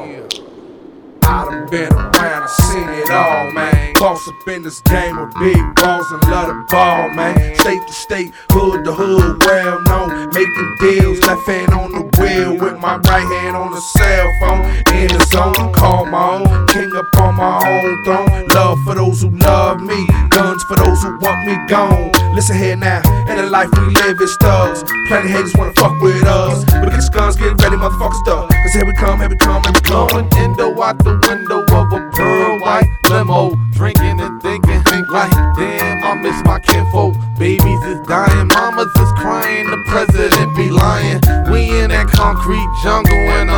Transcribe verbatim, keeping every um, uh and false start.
I done been around and seen it all, man. Boss up in this game with big balls and love the ball, man. State to state, hood to hood, well known. Making deals, left hand on the wheel with my right hand on the cell phone. In the zone, call my own, king up on my own throne. Love for those who love me, guns for those who want me gone. Listen here now, in the life we live is thugs. Plenty haters wanna fuck with us, but get these guns, get ready, motherfuckers, stuck. Cause here we come, here we come, here we come. Blowing endo out the window of a pearl white limo, drinking and thinking, think like, damn, I miss my kinfolk. Babies is dying, mamas is crying, the president be lying. We in that concrete jungle and